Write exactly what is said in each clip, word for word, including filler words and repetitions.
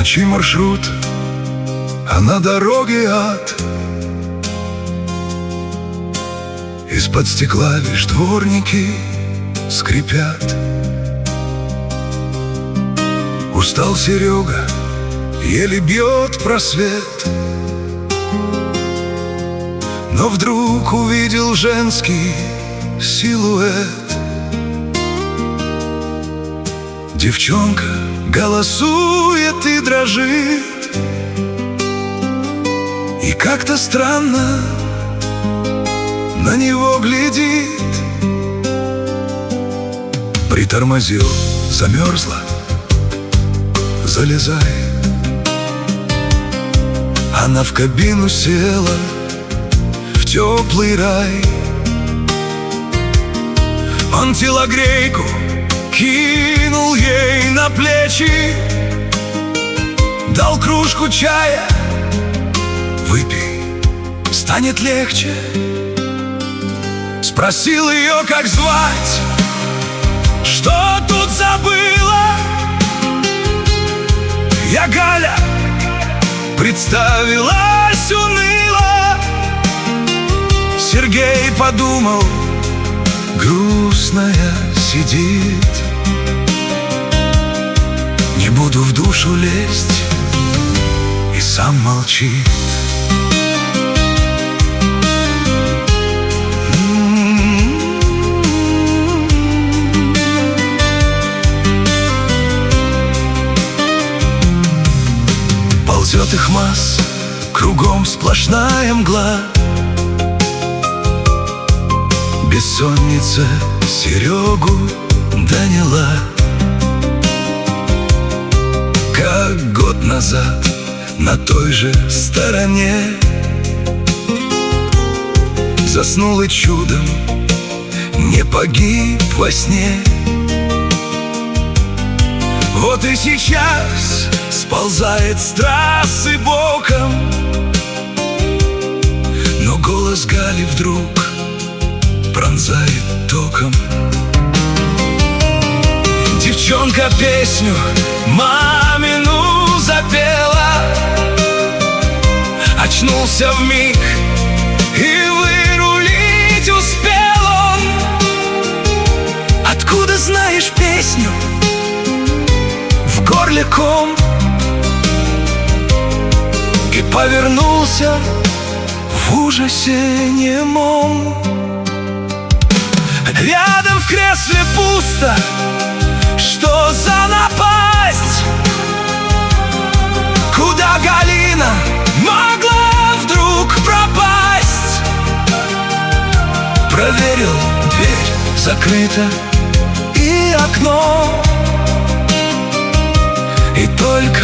Рабочий маршрут, а на дороге ад. Из-под стекла лишь дворники скрипят. Устал Серега, еле бьет просвет, но вдруг увидел женский силуэт. Девчонка голосует и дрожит, и как-то странно на него глядит. Притормозил, замерзла, залезай. Она в кабину села, в теплый рай. Он телогрейку кинул ей на плечи, дал кружку чая. Выпей, станет легче. Спросил ее, как звать, что тут забыла. Я Галя, представилась уныло. Сергей подумал, грустная сидит. Не буду в душу лезть, и сам молчит. Ползет их масса, кругом сплошная мгла. Бессонница Серегу доняла. Как год назад на той же стороне заснул и чудом не погиб во сне. Вот и сейчас сползает с трассы боком, но голос Гали вдруг пронзает током. Девчонка песню мамину запела. Очнулся вмиг и вырулить успел он. Откуда знаешь песню? В горле ком. И повернулся в ужасе немом. Рядом в кресле пусто. Что за напасть? Куда Галина могла вдруг пропасть? Проверил, дверь закрыта и окно, и только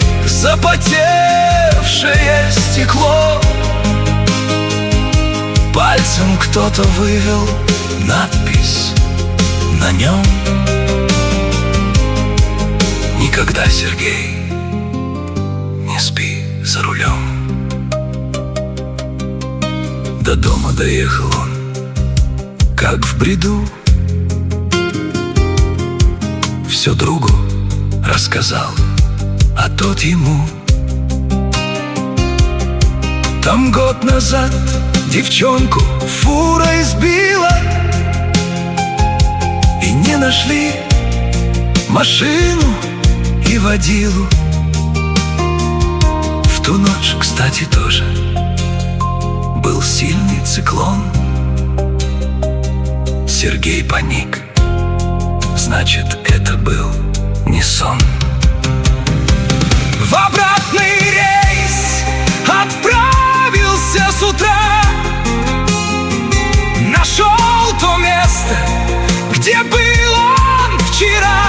запотевшее стекло. Пальцем кто-то вывел надпись на нем. Никогда, Сергей, не спи за рулем. До дома доехал он, как в бреду. Все другу рассказал, а тот ему. Там год назад девчонку фура избила, и не нашли машину и водилу. В ту ночь, кстати, тоже был сильный циклон. Сергей паник, значит, это был не сон. В обратный рейс отправился с утра. Нашел то место, где был он вчера.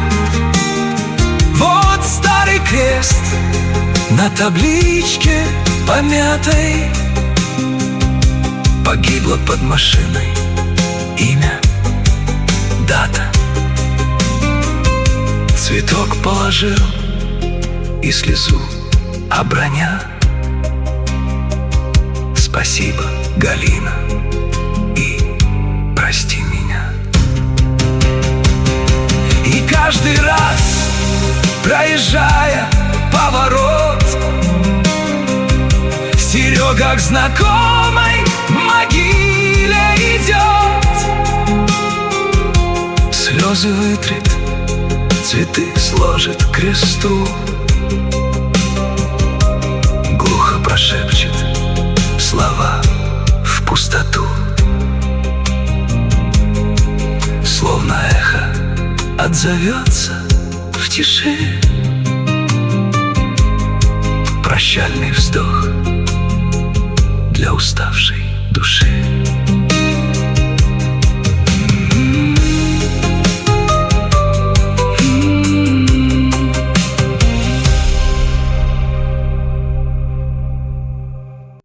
Вот старый крест на табличке помятой. Погибла под машиной имя, дата. Цветок положил и слезу оброня. Спасибо, Галина, и прости меня. И каждый раз, проезжая по дорога к знакомой могиле идет. Слезы вытрет, цветы сложит к кресту, глухо прошепчет слова в пустоту. Словно эхо отзовется в тиши, прощальный вздох для уставшей души.